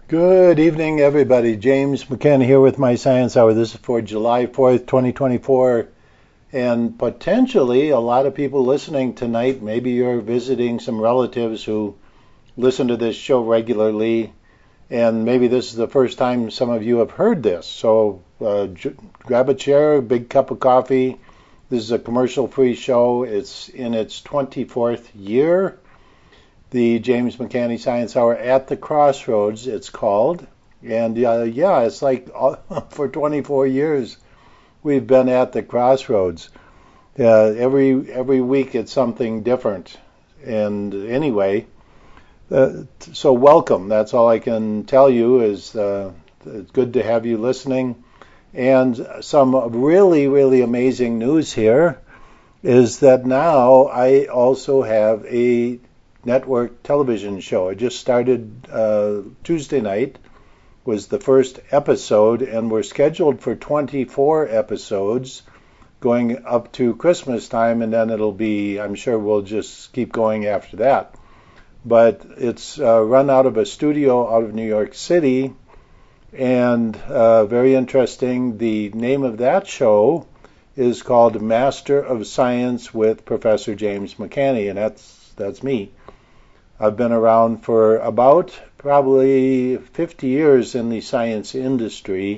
Good evening, everybody. James McKenna here with my Science Hour. This is for July 4th, 2024. And potentially a lot of people listening tonight, maybe you're visiting some relatives who listen to this show regularly, and maybe this is the first time some of you have heard this. So grab a chair, a big cup of coffee. This is a commercial-free show. It's in its 24th year. The James McCanny Science Hour at the Crossroads, it's called. And it's like for 24 years we've been at the Crossroads. Every week it's something different. And anyway, so welcome. That's all I can tell you is it's good to have you listening. And some really, really amazing news here is that now I also have a network television show. I just started Tuesday night, was the first episode, and we're scheduled for 24 episodes going up to Christmas time, and then it'll be, I'm sure we'll just keep going after that. But it's run out of a studio out of New York City, and very interesting. The name of that show is called Master of Science with Professor James McCanny, and that's me. I've been around for about probably 50 years in the science industry,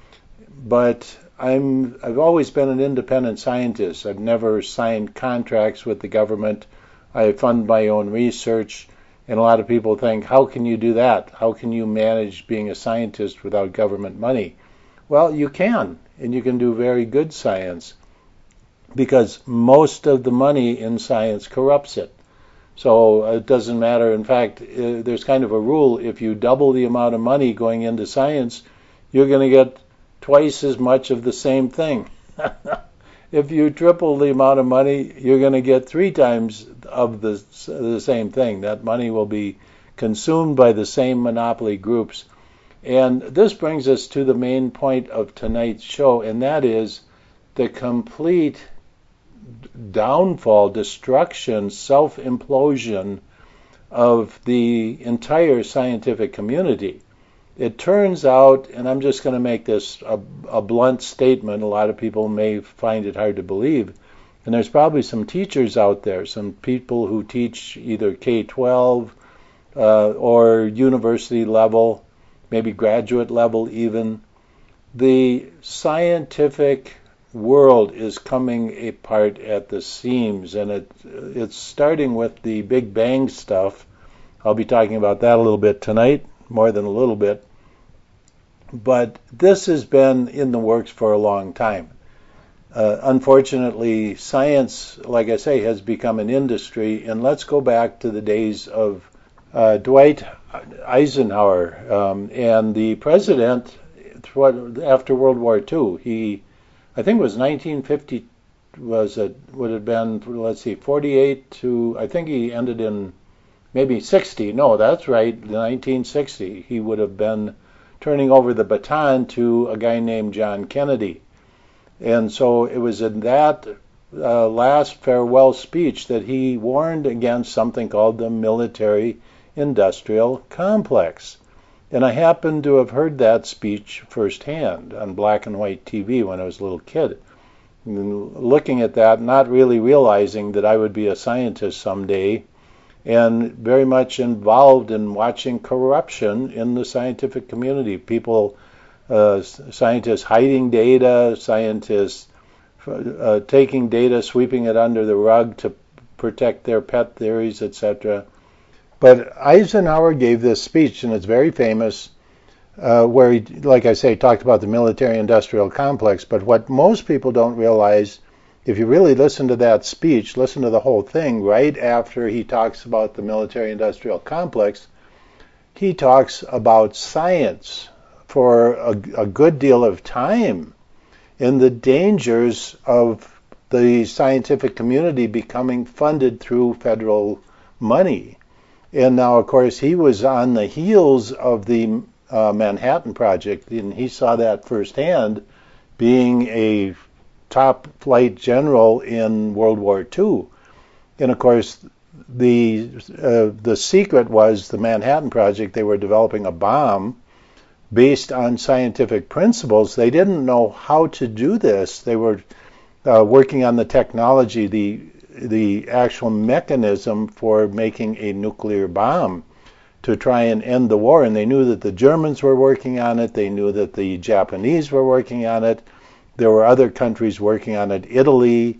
but I've always been an independent scientist. I've never signed contracts with the government. I fund my own research, and a lot of people think, how can you do that? How can you manage being a scientist without government money? Well, you can, and you can do very good science, because most of the money in science corrupts it. So it doesn't matter. In fact, there's kind of a rule. If you double the amount of money going into science, you're going to get twice as much of the same thing. If you triple the amount of money, you're going to get 3 times of the same thing. That money will be consumed by the same monopoly groups. And this brings us to the main point of tonight's show, and that is the complete downfall, destruction, self-implosion of the entire scientific community. It turns out, and I'm just going to make this a blunt statement, a lot of people may find it hard to believe, and there's probably some teachers out there, some people who teach either K-12 or university level, maybe graduate level even. The scientific world is coming apart at the seams, and it's starting with the Big Bang stuff. I'll be talking about that a little bit tonight, more than a little bit. But this has been in the works for a long time. Unfortunately, science, like I say, has become an industry, and let's go back to the days of Dwight Eisenhower and the president after World War II. I think it was 1950, would have been, let's see, 48 to, I think he ended in maybe 60. No, that's right, 1960. He would have been turning over the baton to a guy named John Kennedy. And so it was in that last farewell speech that he warned against something called the military-industrial complex. And I happened to have heard that speech firsthand on black and white TV when I was a little kid. Looking at that, not really realizing that I would be a scientist someday, and very much involved in watching corruption in the scientific community. People, scientists hiding data, scientists taking data, sweeping it under the rug to protect their pet theories, etc. But Eisenhower gave this speech, and it's very famous, where he, like I say, talked about the military-industrial complex. But what most people don't realize, if you really listen to that speech, listen to the whole thing, right after he talks about the military-industrial complex, he talks about science for a good deal of time and the dangers of the scientific community becoming funded through federal money. And now, of course, he was on the heels of the Manhattan Project, and he saw that firsthand, being a top flight general in World War II. And, of course, the secret was the Manhattan Project. They were developing a bomb based on scientific principles. They didn't know how to do this. They were working on the technology, the actual mechanism for making a nuclear bomb to try and end the war. And they knew that the Germans were working on it. They knew that the Japanese were working on it. There were other countries working on it, Italy,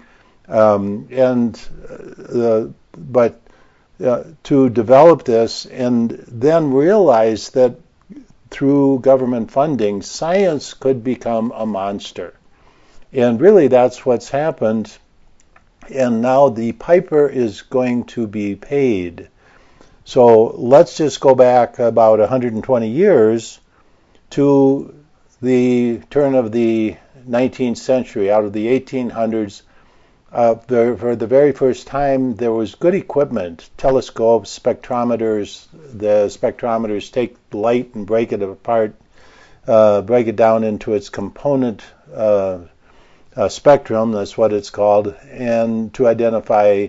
but to develop this and then realize that through government funding, science could become a monster. And really that's what's happened. And now the piper is going to be paid. So let's just go back about 120 years to the turn of the 19th century. Out of the 1800s, for the very first time, there was good equipment, telescopes, spectrometers. The spectrometers take light and break it apart, break it down into its component spectrum, that's what it's called, and to identify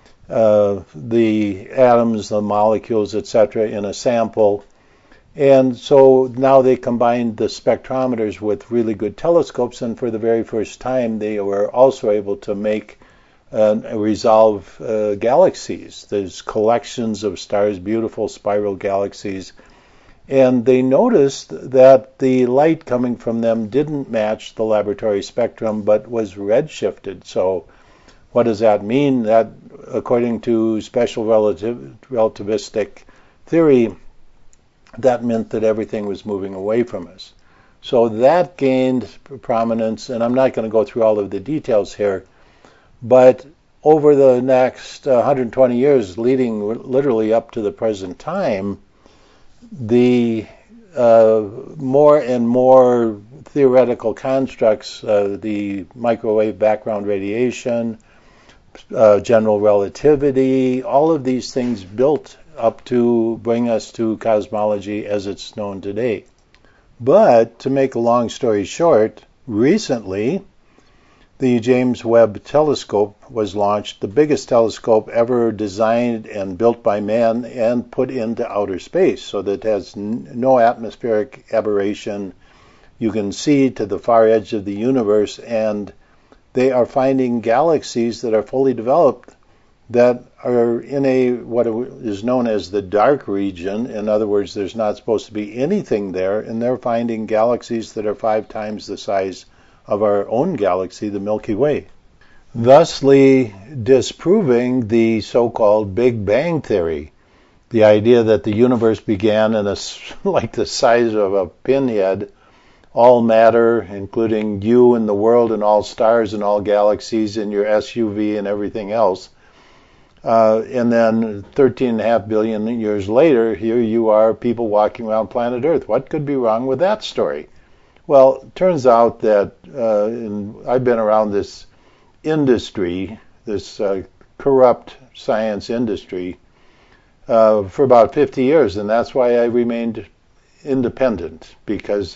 the atoms, the molecules, etc. in a sample. And so now they combined the spectrometers with really good telescopes, and for the very first time they were also able to make resolve galaxies. There's collections of stars, beautiful spiral galaxies, and they noticed that the light coming from them didn't match the laboratory spectrum but was redshifted. So what does that mean? That according to special relativistic theory, that meant that everything was moving away from us. So that gained prominence, and I'm not going to go through all of the details here, but over the next 120 years, leading literally up to the present time, the more and more theoretical constructs, the microwave background radiation, general relativity, all of these things built up to bring us to cosmology as it's known today. But to make a long story short, recently the James Webb Telescope was launched, the biggest telescope ever designed and built by man and put into outer space, so that it has no atmospheric aberration. You can see to the far edge of the universe, and they are finding galaxies that are fully developed that are in what is known as the dark region. In other words, there's not supposed to be anything there, and they're finding galaxies that are 5 times the size of our own galaxy, the Milky Way, thusly disproving the so-called Big Bang theory, the idea that the universe began in like the size of a pinhead, all matter, including you and the world and all stars and all galaxies and your SUV and everything else. And then 13.5 billion years later, here you are, people walking around planet Earth. What could be wrong with that story? Well, it turns out that I've been around this industry, this corrupt science industry, for about 50 years, and that's why I remained independent, because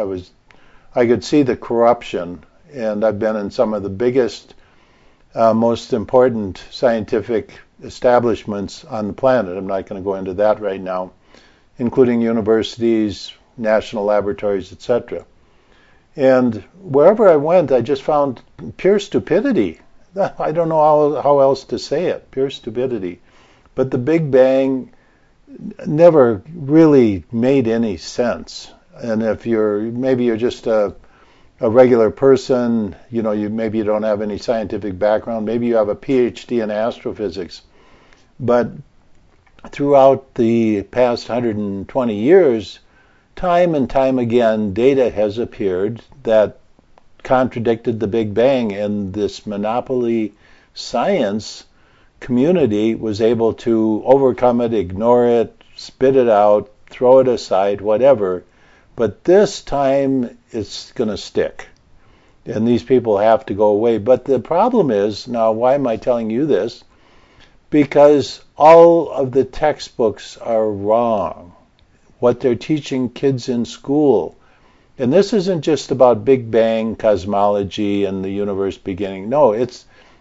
I could see the corruption, and I've been in some of the biggest, most important scientific establishments on the planet. I'm not going to go into that right now, including universities, national laboratories, etc. And wherever I went, I just found pure stupidity. I don't know how else to say it, pure stupidity. But the Big Bang never really made any sense. And if maybe you're just a regular person, maybe you don't have any scientific background, maybe you have a PhD in astrophysics. But throughout the past 120 years, time and time again, data has appeared that contradicted the Big Bang, and this monopoly science community was able to overcome it, ignore it, spit it out, throw it aside, whatever. But this time it's going to stick, and these people have to go away. But the problem is, now why am I telling you this? Because all of the textbooks are wrong. What they're teaching kids in school. And this isn't just about Big Bang cosmology and the universe beginning. No, it's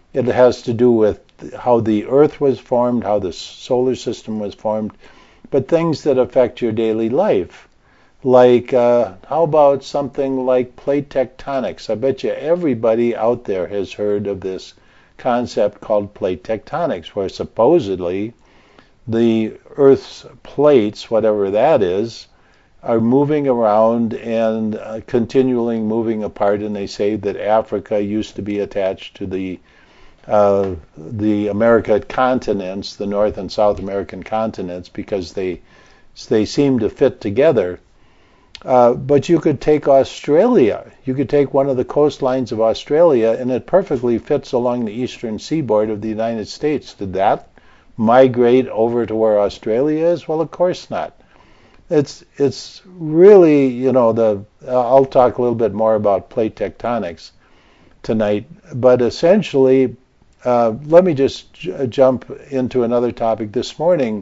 It has to do with how the Earth was formed, how the solar system was formed, but things that affect your daily life. Like, how about something like plate tectonics? I bet you everybody out there has heard of this concept called plate tectonics, where supposedly the Earth's plates, whatever that is, are moving around and continually moving apart. And they say that Africa used to be attached to the American continents, the North and South American continents, because they seem to fit together. But you could take Australia. You could take one of the coastlines of Australia, and it perfectly fits along the eastern seaboard of the United States. Did that migrate over to where Australia is? Well, of course not. It's really, I'll talk a little bit more about plate tectonics tonight, but essentially, let me just jump into another topic. This morning,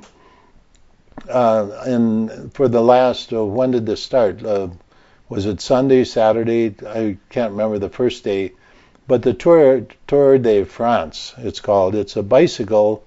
for the last, when did this start? Was it Sunday, Saturday? I can't remember the first day, but the Tour de France, it's called. It's a bicycle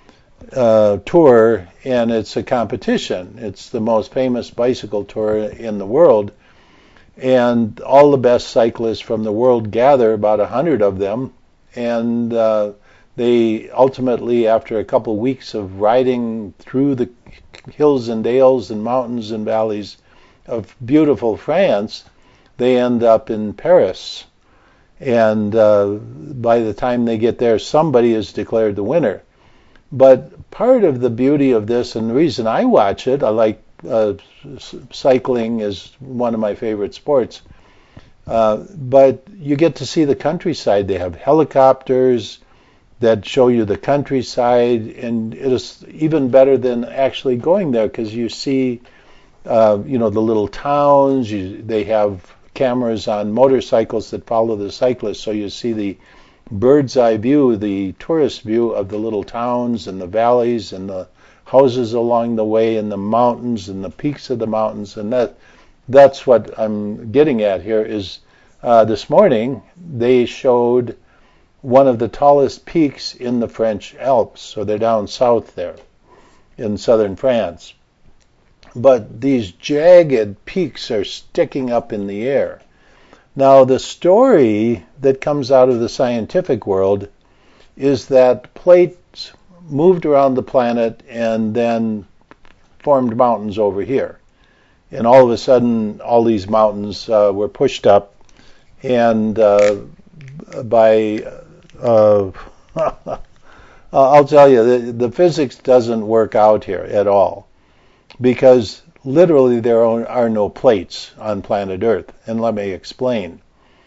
tour, and it's a competition. It's the most famous bicycle tour in the world, and all the best cyclists from the world gather, about 100 of them, and they ultimately, after a couple weeks of riding through the hills and dales and mountains and valleys of beautiful France, they end up in Paris. And by the time they get there, somebody is declared the winner. But part of the beauty of this, and the reason I watch it, I like cycling is one of my favorite sports, but you get to see the countryside. They have helicopters that show you the countryside, and it is even better than actually going there, because you see, the little towns. They have cameras on motorcycles that follow the cyclists, so you see the bird's eye view, the tourist view of the little towns and the valleys and the houses along the way and the mountains and the peaks of the mountains. And that's what I'm getting at here is this morning they showed one of the tallest peaks in the French Alps. So they're down south there in southern France. But these jagged peaks are sticking up in the air. Now, the story that comes out of the scientific world is that plates moved around the planet and then formed mountains over here. And all of a sudden, all these mountains were pushed up, and I'll tell you, the physics doesn't work out here at all, because literally there are no plates on planet Earth. And let me explain.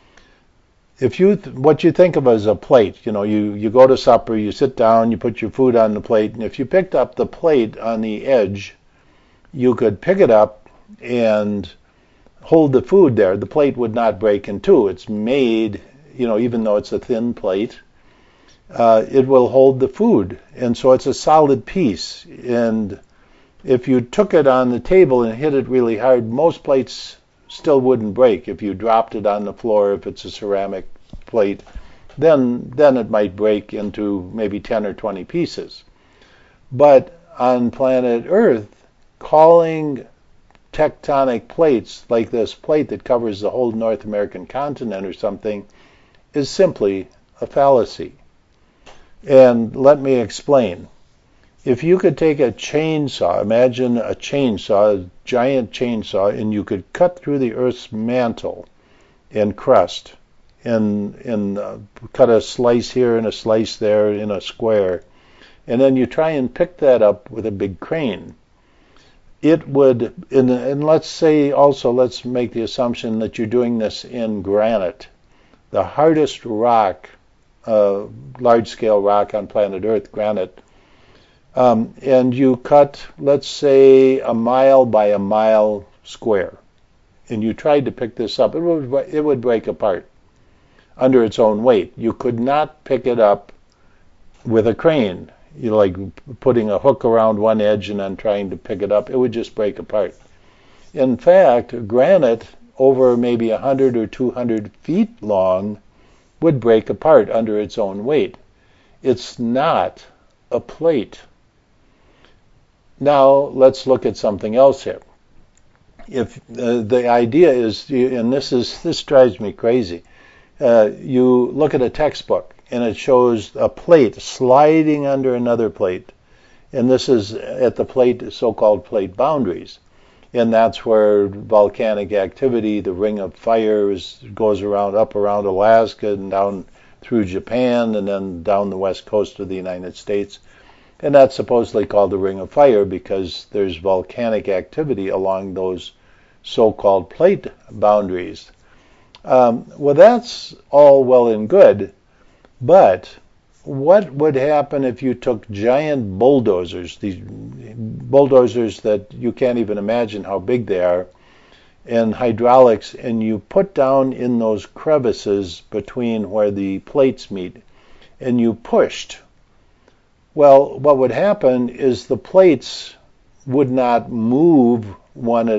What you think of as a plate, you go to supper, you sit down, you put your food on the plate, and if you picked up the plate on the edge, you could pick it up and hold the food there. The plate would not break in two. It's made, even though it's a thin plate, it will hold the food. And so it's a solid piece. And if you took it on the table and hit it really hard, most plates still wouldn't break. If you dropped it on the floor, if it's a ceramic plate, then it might break into maybe 10 or 20 pieces. But on planet Earth, calling tectonic plates like this plate that covers the whole North American continent or something is simply a fallacy. And let me explain. If you could take a chainsaw, imagine a chainsaw, a giant chainsaw, and you could cut through the Earth's mantle and crust and cut a slice here and a slice there in a square, and then you try and pick that up with a big crane, it would, and let's make the assumption that you're doing this in granite, the hardest rock, large-scale rock on planet Earth, granite, and you cut, let's say, a mile by a mile square, and you tried to pick this up, it would break apart under its own weight. You could not pick it up with a crane, like putting a hook around one edge and then trying to pick it up. It would just break apart. In fact, granite over maybe 100 or 200 feet long would break apart under its own weight. It's not a plate. Now let's look at something else here. If the idea is, and this drives me crazy, you look at a textbook and it shows a plate sliding under another plate, and this is at the plate, so-called plate boundaries, and that's where volcanic activity, the Ring of Fire, goes up around Alaska and down through Japan and then down the west coast of the United States. And that's supposedly called the Ring of Fire because there's volcanic activity along those so-called plate boundaries. Well, that's all well and good, but what would happen if you took giant bulldozers, these bulldozers that you can't even imagine how big they are, and hydraulics, and you put down in those crevices between where the plates meet, and you pushed? Well, what would happen is the plates would not move one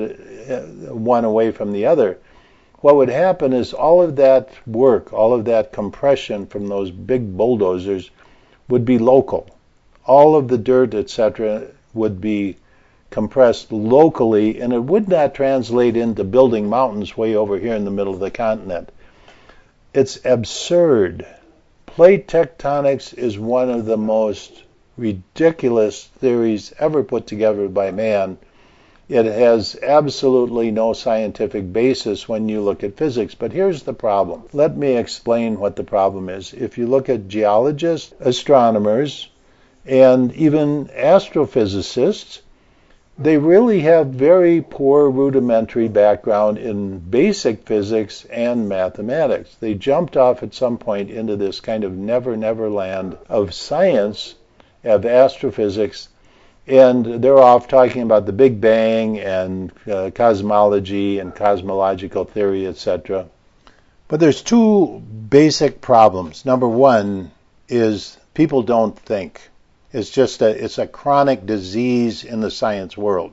away from the other. What would happen is all of that work, all of that compression from those big bulldozers would be local. All of the dirt, etc., would be compressed locally, and it would not translate into building mountains way over here in the middle of the continent. It's absurd. Plate tectonics is one of the most ridiculous theories ever put together by man. It has absolutely no scientific basis when you look at physics. But here's the problem. Let me explain what the problem is. If you look at geologists, astronomers, and even astrophysicists, they really have very poor rudimentary background in basic physics and mathematics. They jumped off at some point into this kind of never land of science, of astrophysics, and they're off talking about the Big Bang and cosmology and cosmological theory, etc. But there's two basic problems. Number one is people don't think. It's a chronic disease in the science world.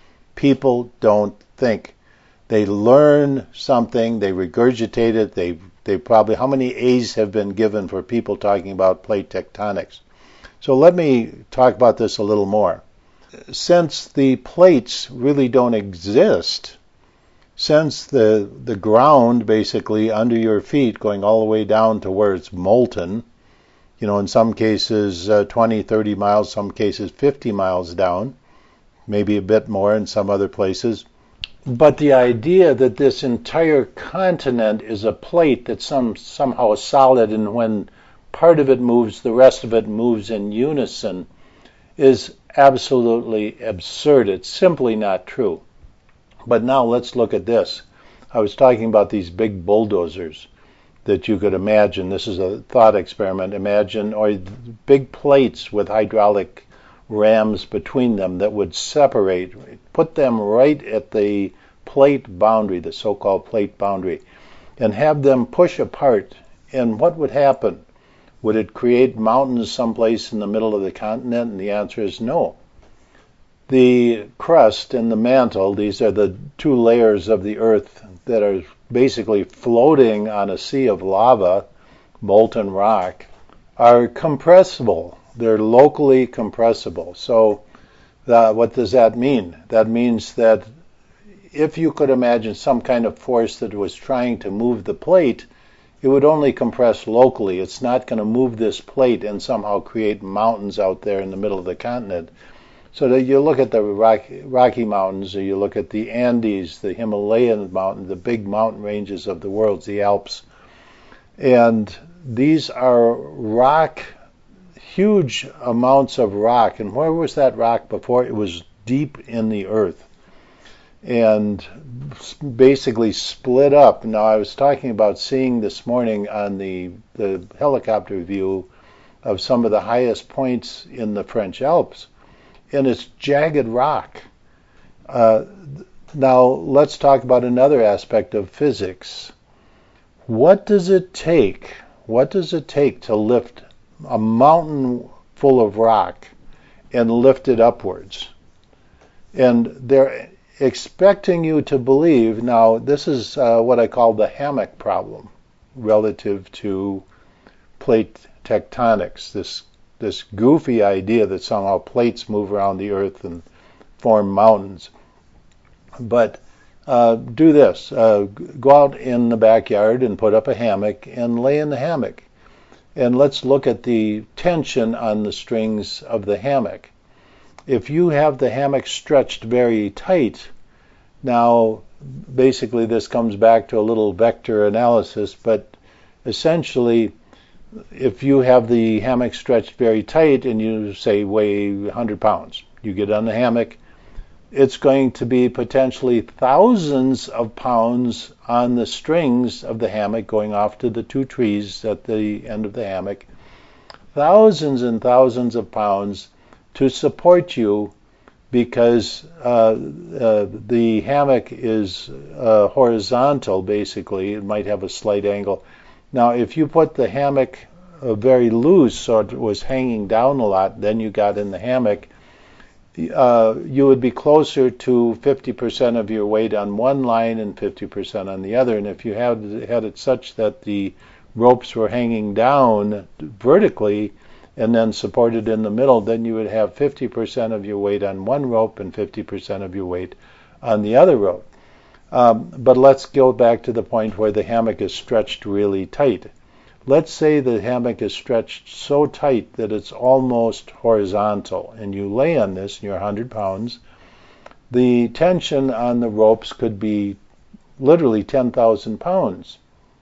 People don't think. They learn something, they regurgitate it, they probably, how many A's have been given for people talking about plate tectonics? So let me talk about this a little more. Since the plates really don't exist, since the ground basically under your feet going all the way down to where it's molten, in some cases 20, 30 miles, some cases 50 miles down, maybe a bit more in some other places. But the idea that this entire continent is a plate that's somehow solid, and when part of it moves, the rest of it moves in unison, is absolutely absurd. It's simply not true. But now let's look at this. I was talking about these big bulldozers that you could imagine. This is a thought experiment. Imagine, or big plates with hydraulic rams between them that would separate, put them right at the plate boundary, the so-called plate boundary, and have them push apart. And what would happen? Would it create mountains someplace in the middle of the continent? And the answer is no. The crust and the mantle, these are the two layers of the earth that are basically floating on a sea of lava, molten rock, are compressible. They're locally compressible. So what does that mean? That means that if you could imagine some kind of force that was trying to move the plate, it would only compress locally. It's not going to move this plate and somehow create mountains out there in the middle of the continent. So that you look at the Rocky Mountains, or you look at the Andes, the Himalayan mountain, the big mountain ranges of the world, the Alps, and these are rock, huge amounts of rock. And where was that rock before? It was deep in the earth and basically split up. Now, I was talking about seeing this morning on the helicopter view of some of the highest points in the French Alps, and it's jagged rock. Now, let's talk about another aspect of physics. What does it take? What does it take to lift a mountain full of rock and lift it upwards? And they're expecting you to believe, now this is what I call the hammock problem relative to plate tectonics, this goofy idea that somehow plates move around the earth and form mountains. But do this. Go out in the backyard and put up a hammock and lay in the hammock. And let's look at the tension on the strings of the hammock. If you have the hammock stretched very tight, now basically this comes back to a little vector analysis, but essentially if you have the hammock stretched very tight and you say weigh 100 pounds, you get on the hammock, it's going to be potentially thousands of pounds on the strings of the hammock going off to the two trees at the end of the hammock. Thousands and thousands of pounds to support you because the hammock is horizontal, basically. It might have a slight angle. Now, if you put the hammock very loose so it was hanging down a lot, then you got in the hammock, you would be closer to 50% of your weight on one line and 50% on the other. And if you had it such that the ropes were hanging down vertically and then supported in the middle, then you would have 50% of your weight on one rope and 50% of your weight on the other rope. But let's go back to the point where the hammock is stretched really tight. Let's say the hammock is stretched so tight that it's almost horizontal, and you lay on this and you're 100 pounds. The tension on the ropes could be literally 10,000 pounds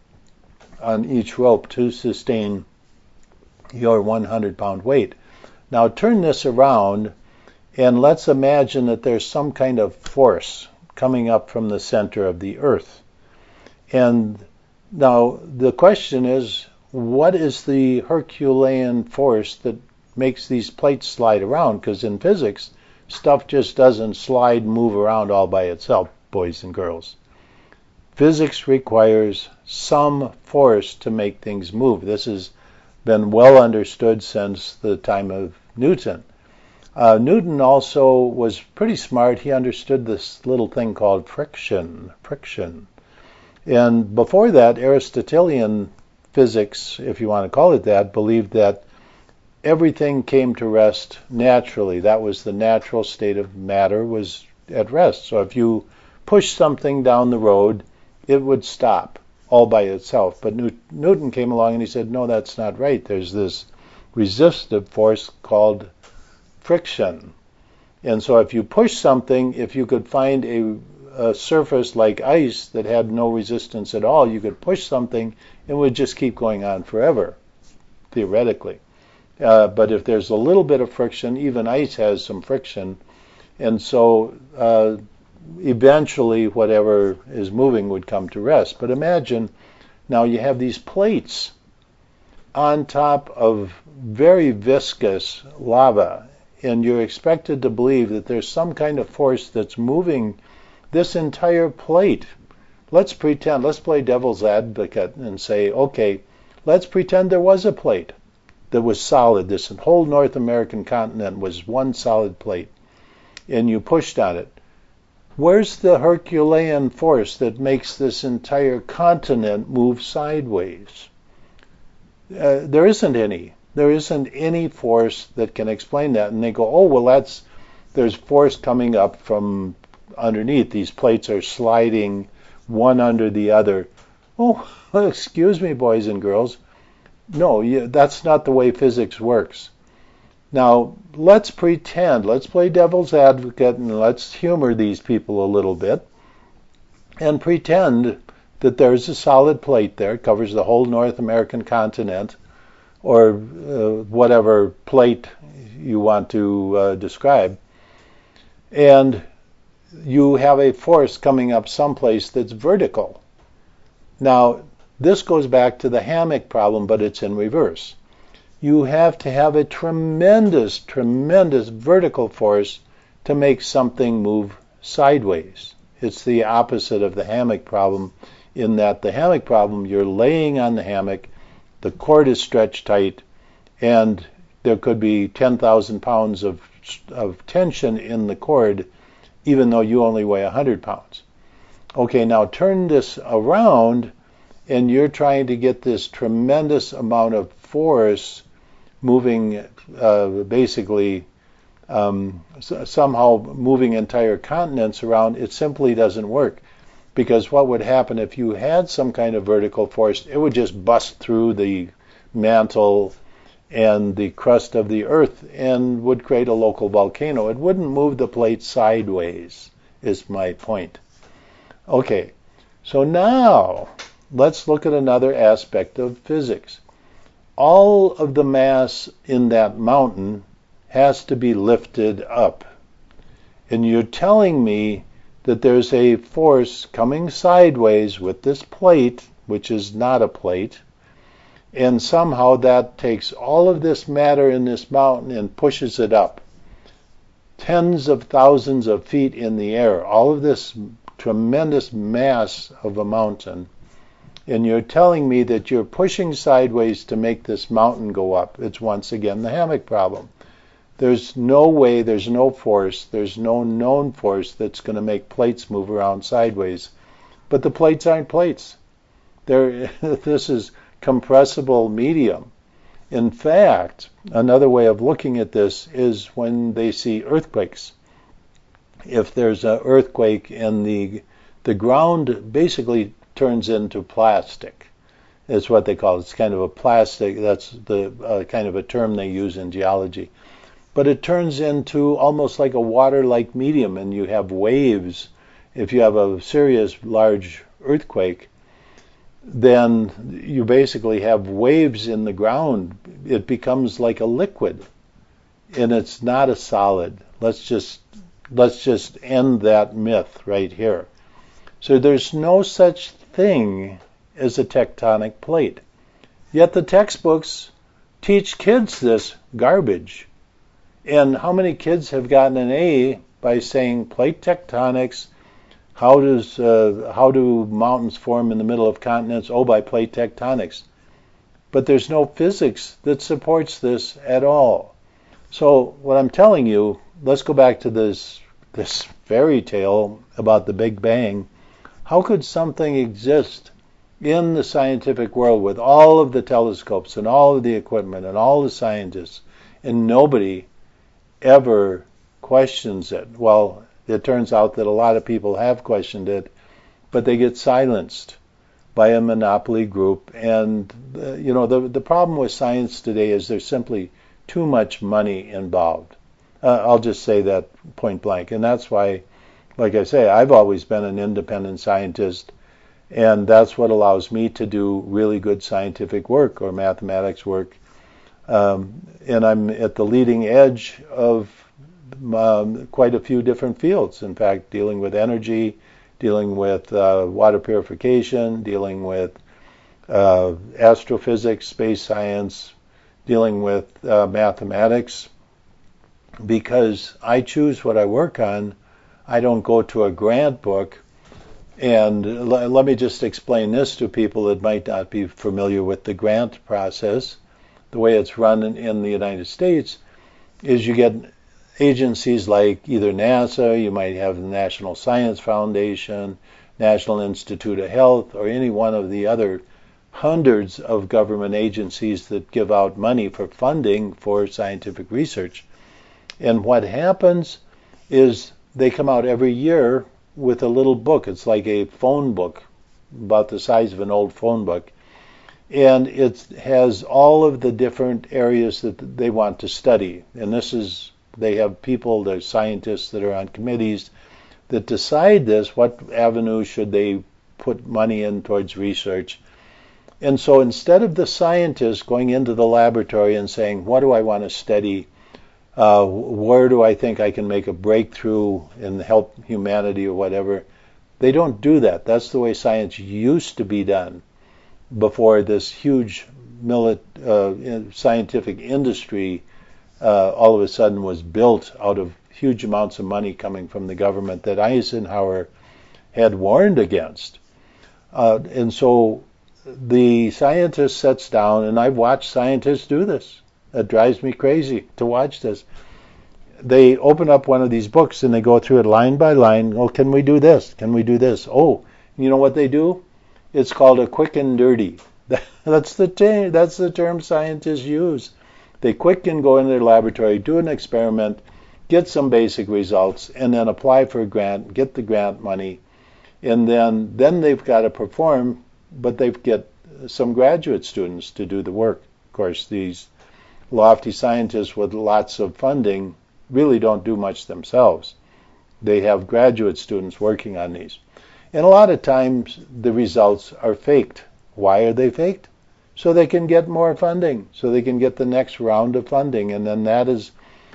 on each rope to sustain your 100-pound weight. Now turn this around and let's imagine that there's some kind of force coming up from the center of the earth. And now the question is, what is the Herculean force that makes these plates slide around? Because in physics, stuff just doesn't slide, move around all by itself, boys and girls. Physics requires some force to make things move. This has been well understood since the time of Newton. Newton also was pretty smart. He understood this little thing called friction. And before that, Aristotelian physics, if you want to call it that, believed that everything came to rest naturally. That was the natural state of matter was at rest. So if you push something down the road, it would stop all by itself. But Newton came along and he said, no, that's not right. There's this resistive force called friction. And so if you push something, if you could find a surface like ice that had no resistance at all, you could push something and it would just keep going on forever, theoretically. But if there's a little bit of friction, even ice has some friction, and so eventually whatever is moving would come to rest. But imagine now you have these plates on top of very viscous lava, and you're expected to believe that there's some kind of force that's moving this entire plate. Let's pretend, let's play devil's advocate and say, okay, let's pretend there was a plate that was solid. This whole North American continent was one solid plate, and you pushed on it. Where's the Herculean force that makes this entire continent move sideways? There isn't any. There isn't any force that can explain that. And they go, oh, well, there's force coming up from underneath. These plates are sliding one under the other. Oh, excuse me, boys and girls. No, that's not the way physics works. Now, let's pretend, let's play devil's advocate and let's humor these people a little bit and pretend that there's a solid plate there. It covers the whole North American continent or whatever plate you want to describe. And you have a force coming up someplace that's vertical. Now, this goes back to the hammock problem, but it's in reverse. You have to have a tremendous, tremendous vertical force to make something move sideways. It's the opposite of the hammock problem, in that the hammock problem, you're laying on the hammock, the cord is stretched tight, and there could be 10,000 pounds of tension in the cord, even though you only weigh 100 pounds. Okay, now turn this around and you're trying to get this tremendous amount of force moving, basically somehow moving entire continents around, it simply doesn't work. Because what would happen if you had some kind of vertical force, it would just bust through the mantle and the crust of the earth and would create a local volcano. It wouldn't move the plate sideways, is my point. Okay, so now let's look at another aspect of physics. All of the mass in that mountain has to be lifted up. And you're telling me that there's a force coming sideways with this plate, which is not a plate, and somehow that takes all of this matter in this mountain and pushes it up. Tens of thousands of feet in the air, all of this tremendous mass of a mountain. And you're telling me that you're pushing sideways to make this mountain go up. It's once again the hammock problem. There's no way, there's no force, there's no known force that's going to make plates move around sideways. But the plates aren't plates. This is compressible medium. In fact, another way of looking at this is when they see earthquakes. If there's an earthquake and the ground basically turns into plastic, is what they call it. It's kind of a plastic, that's the kind of a term they use in geology. But it turns into almost like a water-like medium, and you have waves. If you have a serious large earthquake, then you basically have waves in the ground. It becomes like a liquid, and it's not a solid. Let's just end that myth right here. So there's no such thing as a tectonic plate. Yet the textbooks teach kids this garbage. And how many kids have gotten an A by saying plate tectonics? How do mountains form in the middle of continents? Oh, by plate tectonics. But there's no physics that supports this at all. So what I'm telling you, let's go back to this fairy tale about the Big Bang. How could something exist in the scientific world with all of the telescopes and all of the equipment and all the scientists, and nobody ever questions it? Well, it turns out that a lot of people have questioned it, but they get silenced by a monopoly group. And the problem with science today is there's simply too much money involved. I'll just say that point blank. And that's why, like I say, I've always been an independent scientist, and that's what allows me to do really good scientific work or mathematics work. And I'm at the leading edge of quite a few different fields. In fact, dealing with energy, dealing with water purification, dealing with astrophysics, space science, dealing with mathematics. Because I choose what I work on, I don't go to a grant book. And let me just explain this to people that might not be familiar with the grant process. The way it's run in the United States is you get agencies like either NASA, you might have the National Science Foundation, National Institute of Health, or any one of the other hundreds of government agencies that give out money for funding for scientific research. And what happens is they come out every year with a little book. It's like a phone book, about the size of an old phone book. And it has all of the different areas that they want to study. And they have people, there's scientists that are on committees that decide this, what avenue should they put money in towards research. And so instead of the scientist going into the laboratory and saying, what do I want to study? Where do I think I can make a breakthrough and help humanity or whatever? They don't do that. That's the way science used to be done before this huge scientific industry all of a sudden was built out of huge amounts of money coming from the government that Eisenhower had warned against. And so the scientist sits down, and I've watched scientists do this. It drives me crazy to watch this. They open up one of these books and they go through it line by line. Oh, can we do this? Can we do this? Oh, you know what they do? It's called a quick and dirty. That's the term scientists use. They quick can go in their laboratory, do an experiment, get some basic results, and then apply for a grant, get the grant money, and then they've got to perform, but they get some graduate students to do the work. Of course, these lofty scientists with lots of funding really don't do much themselves. They have graduate students working on these. And a lot of times the results are faked. Why are they faked? So they can get more funding, so they can get the next round of funding, and then that is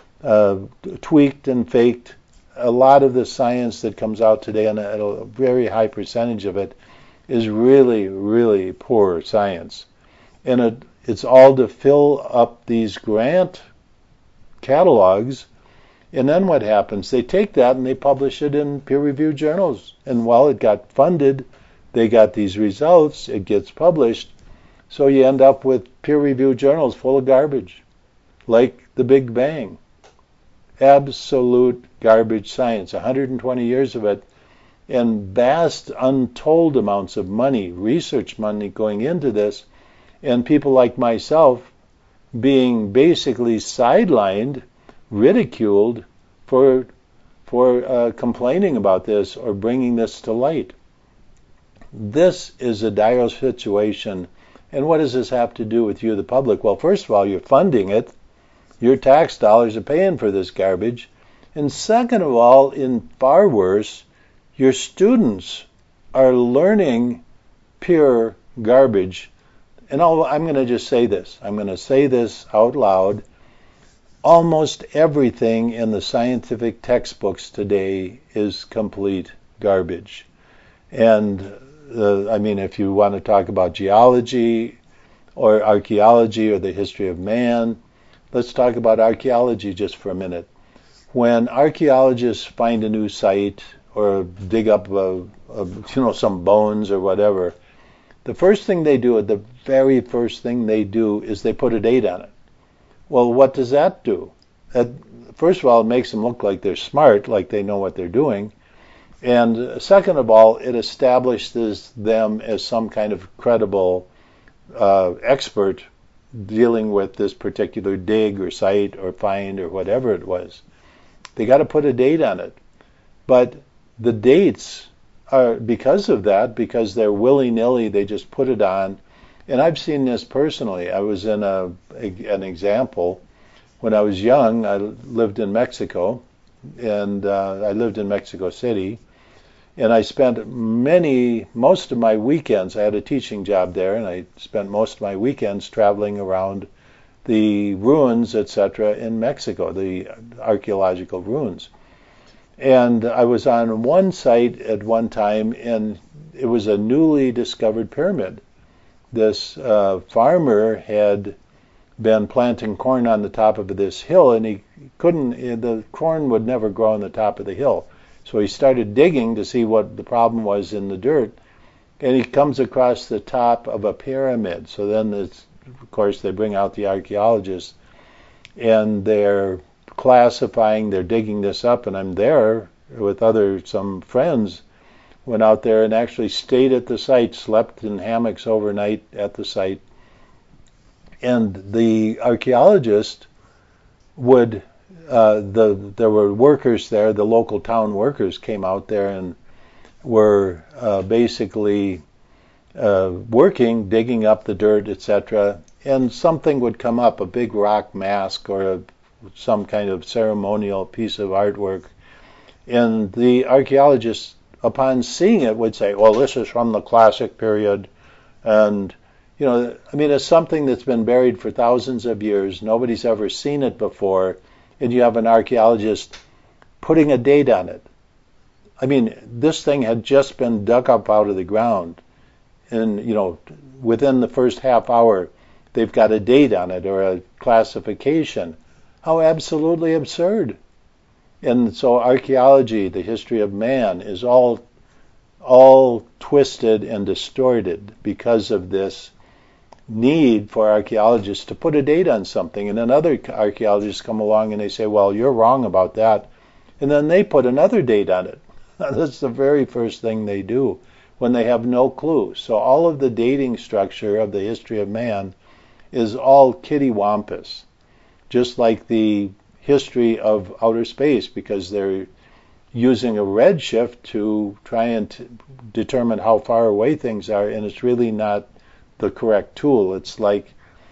tweaked and faked. A lot of the science that comes out today, and a very high percentage of it, is really, really poor science. And it's all to fill up these grant catalogs. And then what happens? They take that and they publish it in peer-reviewed journals. And while it got funded, they got these results, it gets published. So you end up with peer-reviewed journals full of garbage, like the Big Bang. Absolute garbage science, 120 years of it, and vast untold amounts of money, research money going into this, and people like myself being basically sidelined, ridiculed for complaining about this or bringing this to light. This is a dire situation. And what does this have to do with you, the public? Well, first of all, you're funding it. Your tax dollars are paying for this garbage. And second of all, and far worse, your students are learning pure garbage. And I'm going to just say this. I'm going to say this out loud. Almost everything in the scientific textbooks today is complete garbage. And if you want to talk about geology or archaeology or the history of man, let's talk about archaeology just for a minute. When archaeologists find a new site or dig up some bones or whatever, the first thing they do, the very first thing they do, is they put a date on it. Well, what does that do? First of all, it makes them look like they're smart, like they know what they're doing. And second of all, it establishes them as some kind of credible expert dealing with this particular dig or site or find or whatever it was. They got to put a date on it. But the dates are, because of that, because they're willy-nilly, they just put it on. And I've seen this personally. I was in an example. When I was young, I lived in Mexico, and I lived in Mexico City. And I spent most of my weekends, I had a teaching job there, and I spent most of my weekends traveling around the ruins, etc., in Mexico, the archaeological ruins. And I was on one site at one time, and it was a newly discovered pyramid. This farmer had been planting corn on the top of this hill, and the corn would never grow on the top of the hill. So he started digging to see what the problem was in the dirt, and he comes across the top of a pyramid. So then, of course, they bring out the archaeologists, and they're classifying, they're digging this up, and I'm there with some friends, went out there and actually stayed at the site, slept in hammocks overnight at the site. And the archaeologist would there were workers there, the local town workers came out there and were basically working, digging up the dirt, etc. And something would come up, a big rock mask or some kind of ceremonial piece of artwork. And the archaeologist, upon seeing it, would say, well, this is from the classic period. And, it's something that's been buried for thousands of years. Nobody's ever seen it before. And you have an archaeologist putting a date on it. This thing had just been dug up out of the ground. And, within the first half hour, they've got a date on it or a classification. How absolutely absurd. And so archaeology, the history of man, is all twisted and distorted because of this need for archaeologists to put a date on something. And then other archaeologists come along and they say, well, you're wrong about that. And then they put another date on it. That's the very first thing they do. when they have no clue. So all of the dating structure of the history of man is all kittywampus, just like the history of outer space, because they're using a redshift to try and determine how far away things are, and it's really not the correct tool. It's like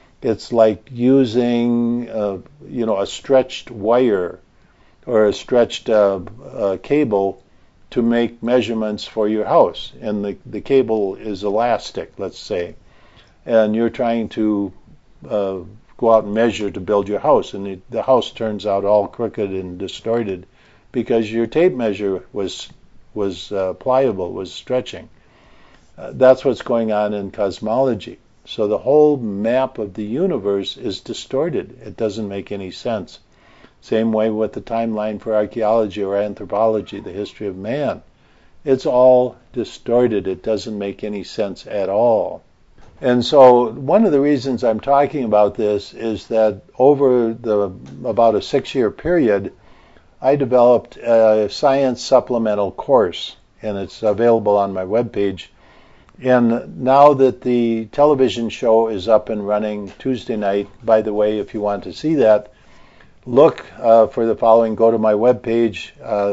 using a stretched wire or a stretched cable to make measurements for your house, and the cable is elastic, let's say, and you're trying to go out and measure to build your house, and the house turns out all crooked and distorted because your tape measure was pliable, was stretching. That's what's going on in cosmology. So the whole map of the universe is distorted. It doesn't make any sense. Same way with the timeline for archaeology or anthropology, the history of man. It's all distorted. It doesn't make any sense at all. And so one of the reasons I'm talking about this is that over about a 6-year period, I developed a science supplemental course, and it's available on my webpage. And now that the television show is up and running Tuesday night, by the way, if you want to see that, look for the following. Go to my webpage.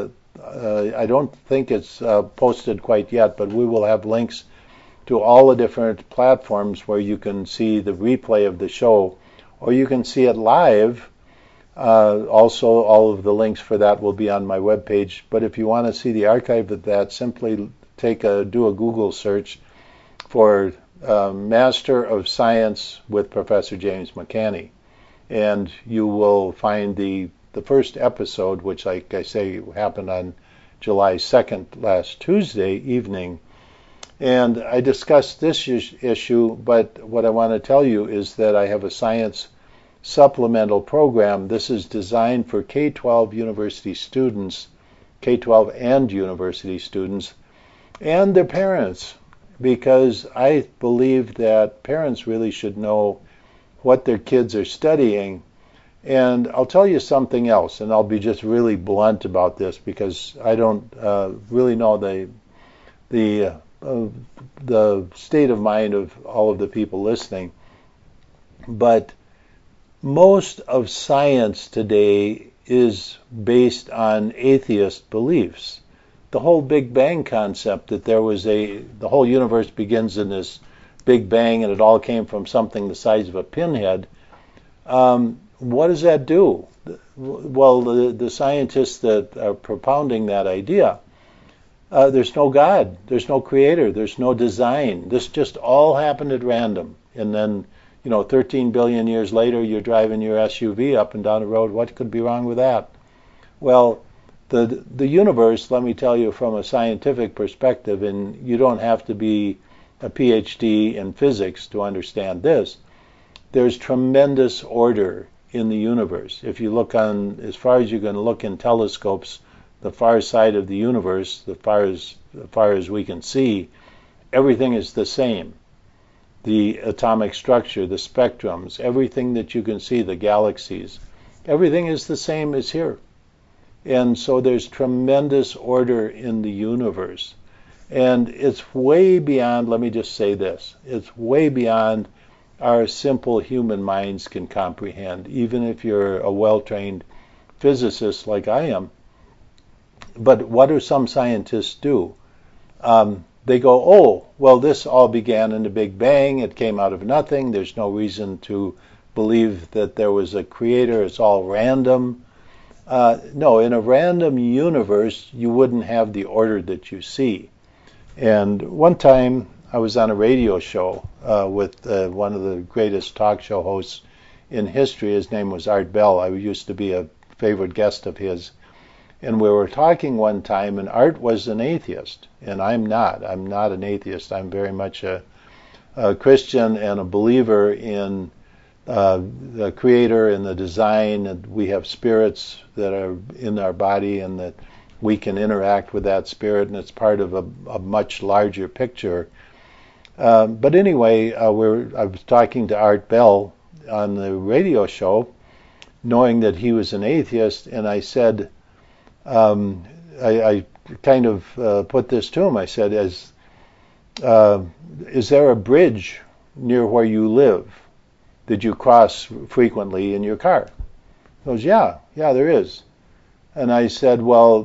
I don't think it's posted quite yet, but we will have links to all the different platforms where you can see the replay of the show, or you can see it live. Also, all of the links for that will be on my webpage. But if you want to see the archive of that, simply do a Google search for Master of Science with Professor James McCanney, and you will find the first episode, which, like I say, happened on July 2nd, last Tuesday evening. And I discussed this issue, but what I want to tell you is that I have a science supplemental program. This is designed for K-12 university students, K-12 and university students, and their parents, because I believe that parents really should know what their kids are studying. And I'll tell you something else, and I'll be just really blunt about this because I don't really know the state of mind of all of the people listening. But most of science today is based on atheist beliefs. The whole Big Bang concept, that the whole universe begins in this Big Bang and it all came from something the size of a pinhead. What does that do? Well, the scientists that are propounding that idea, there's no God, there's no creator, there's no design. This just all happened at random. And then, 13 billion years later, you're driving your SUV up and down the road. What could be wrong with that? Well, the universe, let me tell you from a scientific perspective, and you don't have to be a PhD in physics to understand this, there's tremendous order in the universe. If you look on, as far as you can look in telescopes, the far side of the universe, as far as we can see, everything is the same. The atomic structure, the spectrums, everything that you can see, the galaxies, everything is the same as here. And so there's tremendous order in the universe. And it's way beyond, let me just say this, it's way beyond our simple human minds can comprehend, even if you're a well-trained physicist like I am. But what do some scientists do? They go, oh, well, this all began in the Big Bang. It came out of nothing. There's no reason to believe that there was a creator. It's all random. No, in a random universe, you wouldn't have the order that you see. And one time, I was on a radio show with one of the greatest talk show hosts in history. His name was Art Bell. I used to be a favorite guest of his. And we were talking one time, and Art was an atheist, and I'm not. I'm not an atheist. I'm very much a Christian and a believer in the Creator and the design, and we have spirits that are in our body, and that we can interact with that spirit, and it's part of a much larger picture. But anyway, I was talking to Art Bell on the radio show, knowing that he was an atheist, and I said, I kind of put this to him. I said, is there a bridge near where you live that you cross frequently in your car? He goes, yeah, there is. And I said, well,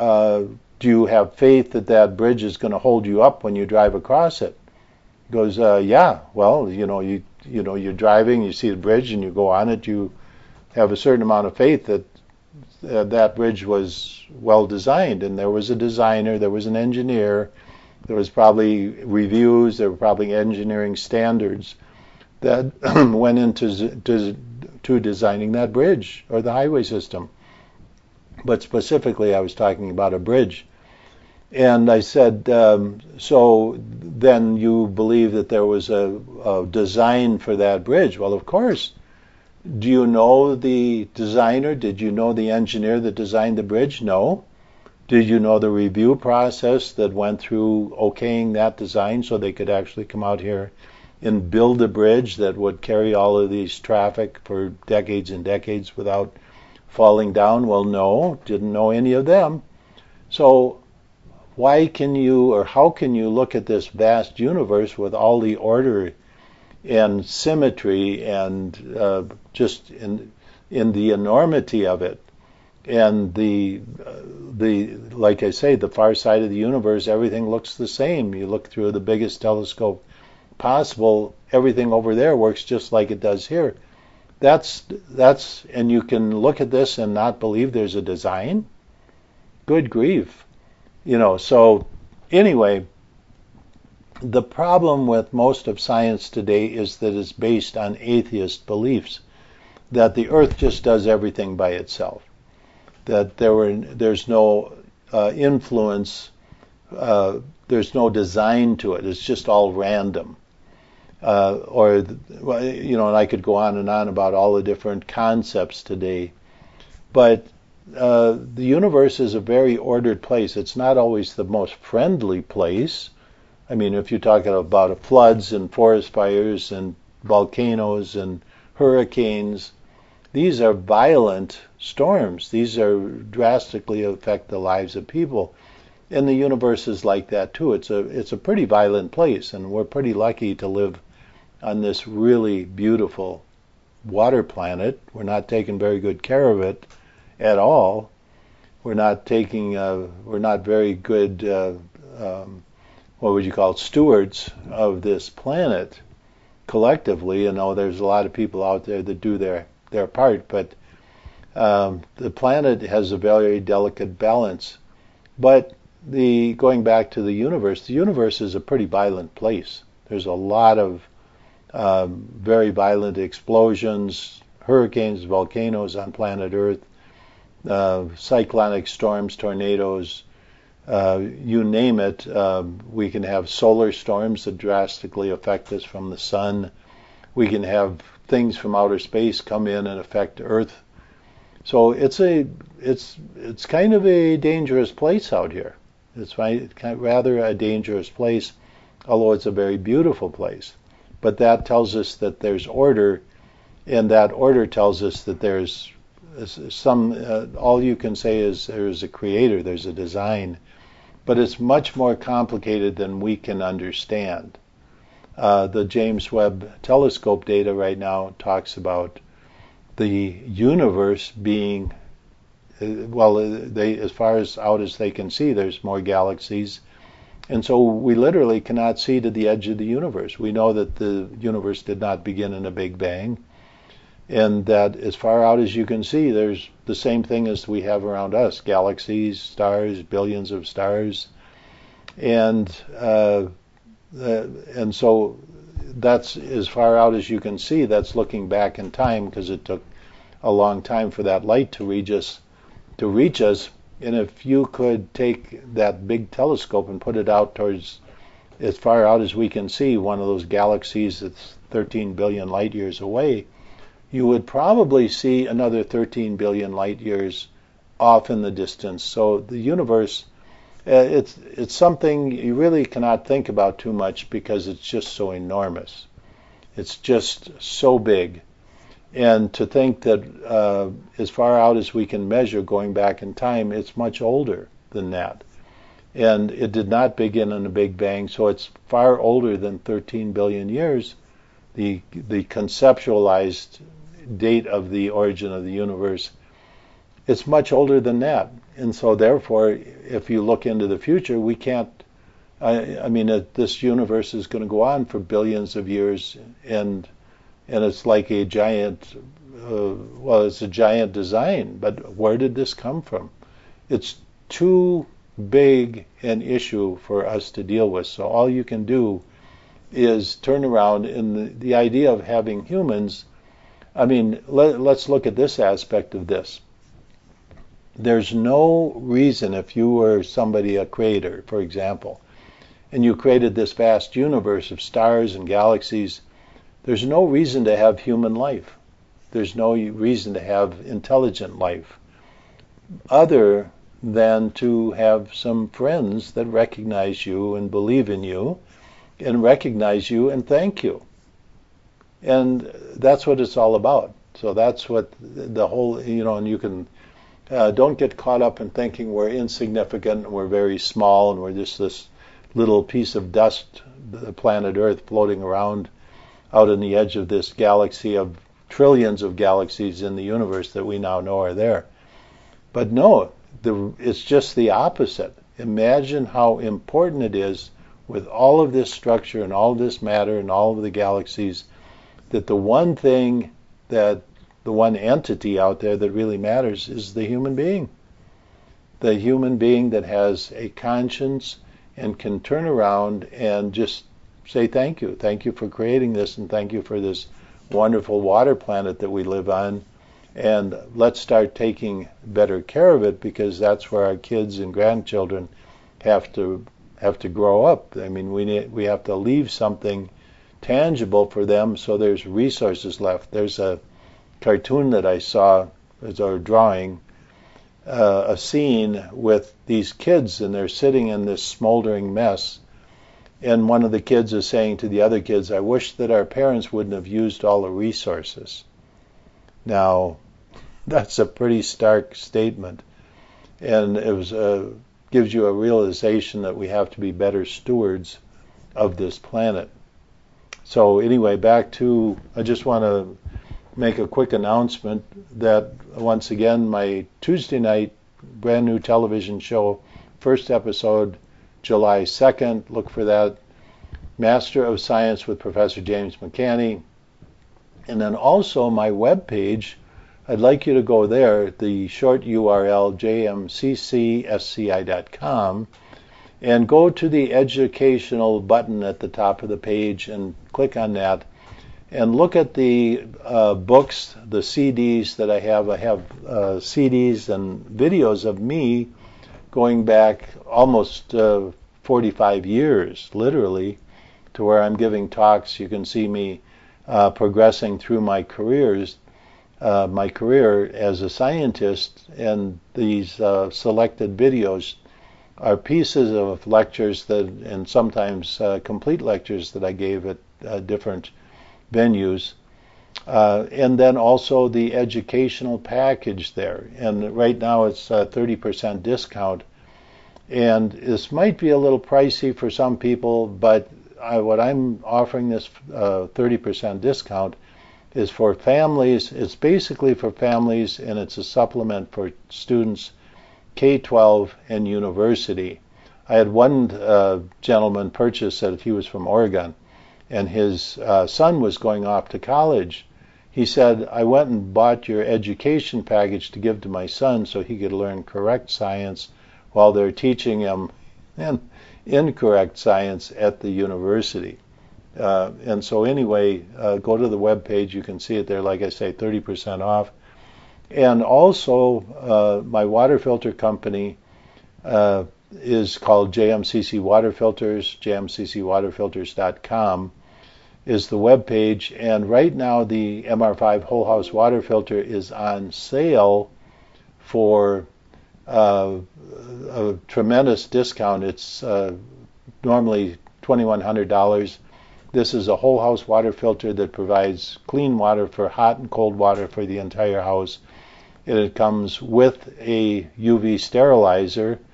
do you have faith that that bridge is going to hold you up when you drive across it? He goes, yeah. Well, you're driving, you see the bridge, and you go on it. You have a certain amount of faith that that bridge was well designed, and there was a designer, there was an engineer, there was probably reviews, there were probably engineering standards that went into designing that bridge or the highway system. But specifically, I was talking about a bridge. And I said, so then you believe that there was a design for that bridge? Well, of course. Do you know the designer? Did you know the engineer that designed the bridge? No. Did you know the review process that went through okaying that design so they could actually come out here and build a bridge that would carry all of these traffic for decades and decades without falling down? Well, no, didn't know any of them. So why can you, or how can you look at this vast universe with all the order and symmetry and just in the enormity of it, and the like I say, the far side of the universe, everything looks the same. You look through the biggest telescope possible, everything over there works just like it does here. That's and you can look at this and not believe there's a design. Good grief. So anyway, the problem with most of science today is that it's based on atheist beliefs, that the earth just does everything by itself, that there's no influence, there's no design to it, it's just all random. And I could go on and on about all the different concepts today, but the universe is a very ordered place. It's not always the most friendly place. I mean, if you're talking about floods and forest fires and volcanoes and hurricanes, these are violent storms. These are drastically affect the lives of people. And the universe is like that too. It's a pretty violent place, and we're pretty lucky to live on this really beautiful water planet. We're not taking very good care of it at all. We're not very good what would you call it, stewards of this planet collectively. There's a lot of people out there that do their part, but the planet has a very delicate balance. But going back to the universe is a pretty violent place. There's a lot of very violent explosions, hurricanes, volcanoes on planet Earth, cyclonic storms, tornadoes, you name it. We can have solar storms that drastically affect us from the sun. We can have things from outer space come in and affect Earth. So it's kind of a dangerous place out here. It's rather a dangerous place, although it's a very beautiful place. But that tells us that there's order, and that order tells us that there's all you can say is there's a creator, there's a design. But it's much more complicated than we can understand. The James Webb Telescope data right now talks about the universe being, as far out as they can see, there's more galaxies. And so we literally cannot see to the edge of the universe. We know that the universe did not begin in a Big Bang, and that as far out as you can see, there's the same thing as we have around us: galaxies, stars, billions of stars, and so that's as far out as you can see. That's looking back in time, because it took a long time for that light to reach us. And if you could take that big telescope and put it out towards as far out as we can see, one of those galaxies that's 13 billion light years away, you would probably see another 13 billion light years off in the distance. So the universe, it's something you really cannot think about too much, because it's just so enormous. It's just so big. And to think that as far out as we can measure, going back in time, it's much older than that. And it did not begin in a Big Bang, so it's far older than 13 billion years. The conceptualized date of the origin of the universe, it's much older than that. And so therefore, if you look into the future, we can't, this universe is going to go on for billions of years, and it's like a giant, it's a giant design, but where did this come from? It's too big an issue for us to deal with. So all you can do is turn around, and the idea of having humans, let's look at this aspect of this. There's no reason, if you were somebody, a creator, for example, and you created this vast universe of stars and galaxies, there's no reason to have human life. There's no reason to have intelligent life other than to have some friends that recognize you and believe in you and recognize you and thank you. And that's what it's all about. So that's what the whole, and you can, don't get caught up in thinking we're insignificant and we're very small and we're just this little piece of dust, the planet Earth, floating around out in the edge of this galaxy of trillions of galaxies in the universe that we now know are there. But no, it's just the opposite. Imagine how important it is with all of this structure and all of this matter and all of the galaxies, that the one thing, that the one entity out there that really matters is the human being. The human being that has a conscience and can turn around and just say thank you. Thank you for creating this, and thank you for this wonderful water planet that we live on. And let's start taking better care of it, because that's where our kids and grandchildren have to grow up. We have to leave something tangible for them, so there's resources left. There's a cartoon that I saw, as a drawing, a scene with these kids, and they're sitting in this smoldering mess. And one of the kids is saying to the other kids, "I wish that our parents wouldn't have used all the resources." Now, that's a pretty stark statement, and it gives you a realization that we have to be better stewards of this planet. So anyway, I just want to make a quick announcement that once again, my Tuesday night brand new television show, first episode, July 2nd, look for that, Master of Science with Professor James McCanney. And then also my webpage, I'd like you to go there, the short URL, jmccsci.com, and go to the educational button at the top of the page and click on that, and look at the books, the CDs that I have. I have CDs and videos of me going back almost 45 years, literally, to where I'm giving talks. You can see me progressing through my career as a scientist, and these selected videos are pieces of lectures and sometimes complete lectures that I gave at different venues, and then also the educational package there. And right now it's a 30% discount, and this might be a little pricey for some people, but what I'm offering, this 30% discount, is for families. It's basically for families, and it's a supplement for students K-12 and university. I had one gentleman purchase it. He was from Oregon, and his son was going off to college. He said, "I went and bought your education package to give to my son so he could learn correct science while they're teaching him incorrect science at the university." And so anyway, go to the web page. You can see it there, like I say, 30% off. And also, my water filter company is called JMCC Water Filters. jmccwaterfilters.com is the web page. And right now, the MR5 Whole House Water Filter is on sale for a tremendous discount. It's normally $2,100. This is a whole house water filter that provides clean water for hot and cold water for the entire house. And it comes with a UV sterilizer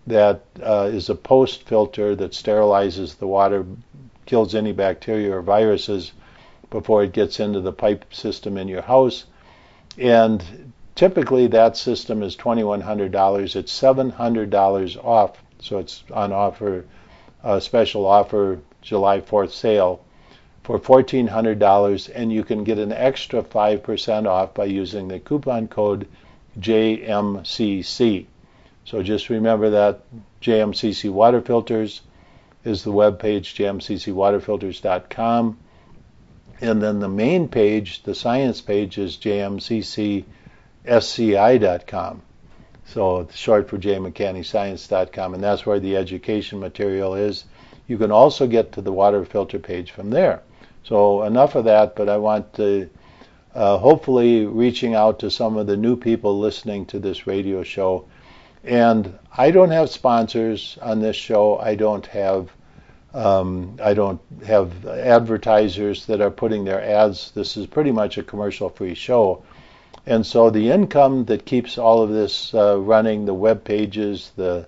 that is a post filter that sterilizes the water, kills any bacteria or viruses before it gets into the pipe system in your house. And typically that system is $2,100. It's $700 off. So it's on offer, special offer, July 4th sale for $1,400, and you can get an extra 5% off by using the coupon code JMCC. So just remember that JMCC Water Filters is the webpage, jmccwaterfilters.com. And then the main page, the science page, is jmccsci.com. So it's short for jmcannyscience.com, and that's where the education material is. You can also get to the water filter page from there. So enough of that, but I want to hopefully reaching out to some of the new people listening to this radio show. And I don't have sponsors on this show. I don't have advertisers that are putting their ads. This is pretty much a commercial-free show. And so the income that keeps all of this running, the web pages,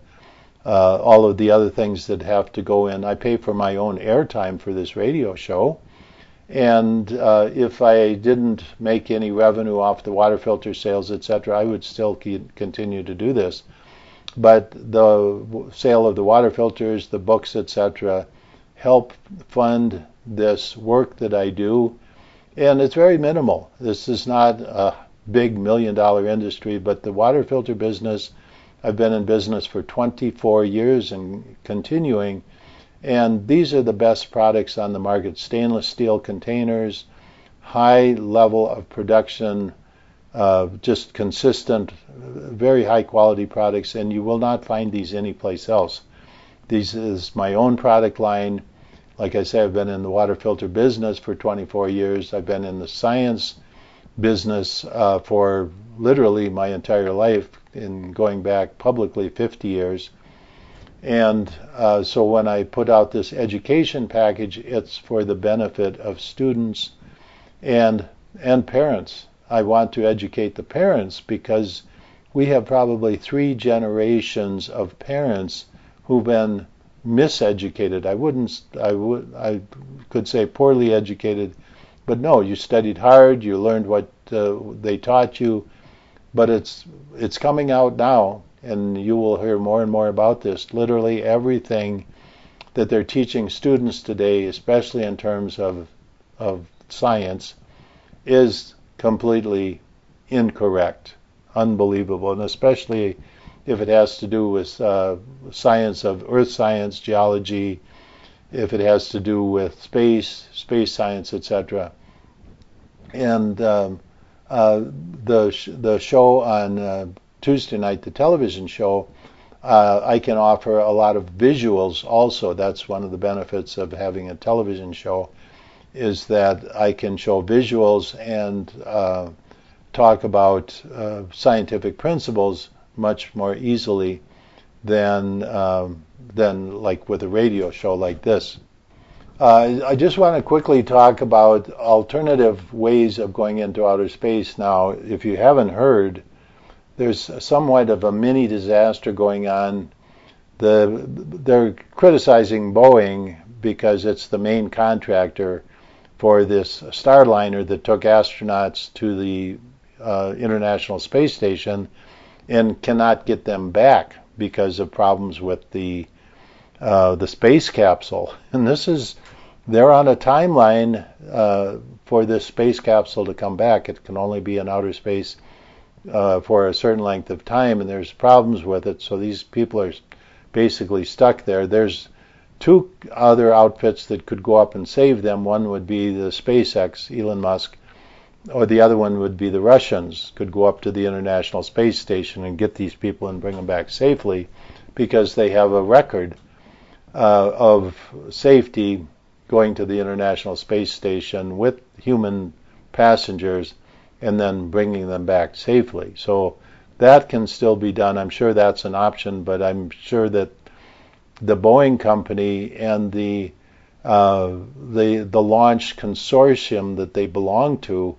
all of the other things that have to go in, I pay for my own airtime for this radio show. And if I didn't make any revenue off the water filter sales, etc., I would still continue to do this. But the sale of the water filters, the books, etc., help fund this work that I do. And it's very minimal. This is not a big $1 million industry, but the water filter business, I've been in business for 24 years and continuing. And these are the best products on the market. Stainless steel containers, high level of production, just consistent, very high quality products, and you will not find these anyplace else. This is my own product line. Like I say, I've been in the water filter business for 24 years. I've been in the science business for literally my entire life, in going back publicly 50 years. And so when I put out this education package, it's for the benefit of students and parents. I want to educate the parents because we have probably 3 generations of parents who've been miseducated. I could say poorly educated, but no, you studied hard, you learned what they taught you, but it's coming out now. And you will hear more and more about this. Literally everything that they're teaching students today, especially in terms of science, is completely incorrect, unbelievable, and especially if it has to do with science of earth science, geology, if it has to do with space science, etc. And the show on Tuesday night, the television show, I can offer a lot of visuals also. That's one of the benefits of having a television show, is that I can show visuals and talk about scientific principles much more easily than like with a radio show like this. I just want to quickly talk about alternative ways of going into outer space. Now, if you haven't heard, there's somewhat of a mini disaster going on. They're criticizing Boeing because it's the main contractor for this Starliner that took astronauts to the International Space Station and cannot get them back because of problems with the space capsule. And they're on a timeline for this space capsule to come back. It can only be in outer space for a certain length of time, and there's problems with it, so these people are basically stuck there. There's 2 other outfits that could go up and save them. One would be the SpaceX, Elon Musk, or the other one would be the Russians, could go up to the International Space Station and get these people and bring them back safely, because they have a record of safety going to the International Space Station with human passengers and then bringing them back safely. So that can still be done. I'm sure that's an option, but I'm sure that the Boeing company and the launch consortium that they belong to,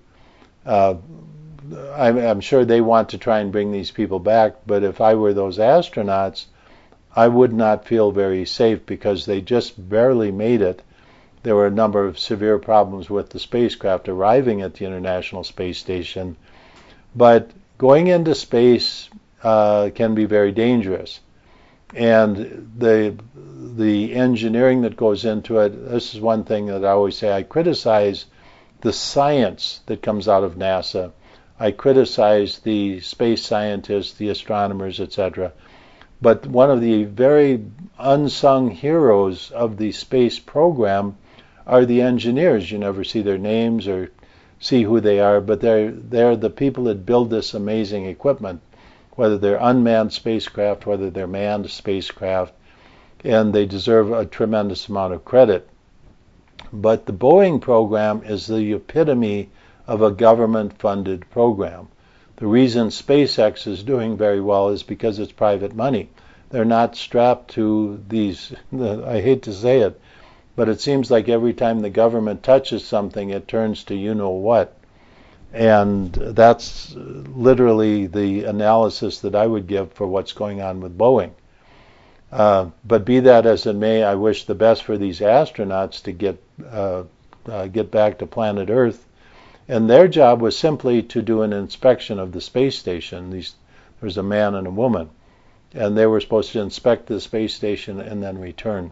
I'm sure they want to try and bring these people back. But if I were those astronauts, I would not feel very safe because they just barely made it. There were a number of severe problems with the spacecraft arriving at the International Space Station. But going into space can be very dangerous. And the engineering that goes into it, this is one thing that I always say, I criticize the science that comes out of NASA. I criticize the space scientists, the astronomers, etc. But one of the very unsung heroes of the space program are the engineers. You never see their names or see who they are, but they're the people that build this amazing equipment, whether they're unmanned spacecraft, whether they're manned spacecraft, and they deserve a tremendous amount of credit. But the Boeing program is the epitome of a government-funded program. The reason SpaceX is doing very well is because it's private money. They're not strapped to these, I hate to say it, but it seems like every time the government touches something, it turns to you-know-what. And that's literally the analysis that I would give for what's going on with Boeing. But be that as it may, I wish the best for these astronauts to get back to planet Earth. And their job was simply to do an inspection of the space station. There was a man and a woman. And they were supposed to inspect the space station and then return.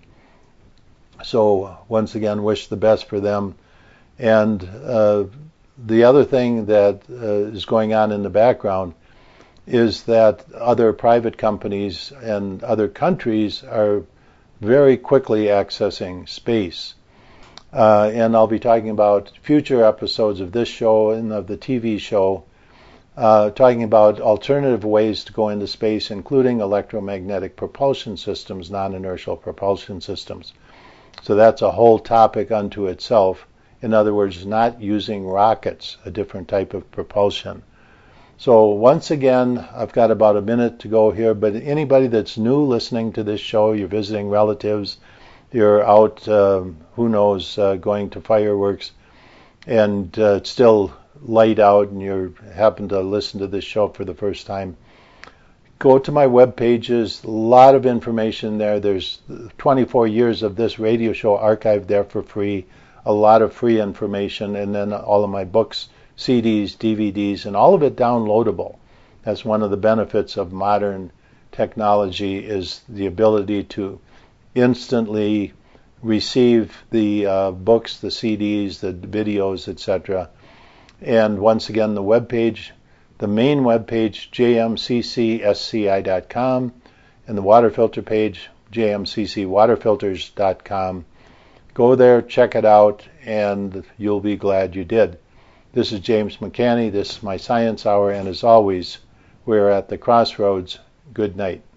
So once again, wish the best for them. And the other thing that is going on in the background is that other private companies and other countries are very quickly accessing space. And I'll be talking about future episodes of this show and of the TV show, talking about alternative ways to go into space, including electromagnetic propulsion systems, non-inertial propulsion systems. So that's a whole topic unto itself. In other words, not using rockets, a different type of propulsion. So once again, I've got about a minute to go here, but anybody that's new listening to this show, you're visiting relatives, you're out, who knows, going to fireworks, and it's still light out and you happen to listen to this show for the first time, go to my web pages. A lot of information there. There's 24 years of this radio show archived there for free, a lot of free information, and then all of my books, CDs, DVDs, and all of it downloadable. That's one of the benefits of modern technology, is the ability to instantly receive the books, the CDs, the videos, etc. And once again, the web page, the main web page, jmccsci.com, and the water filter page, jmccwaterfilters.com. Go there, check it out, and you'll be glad you did. This is James McCanney. This is my Science Hour, and as always, we're at the crossroads. Good night.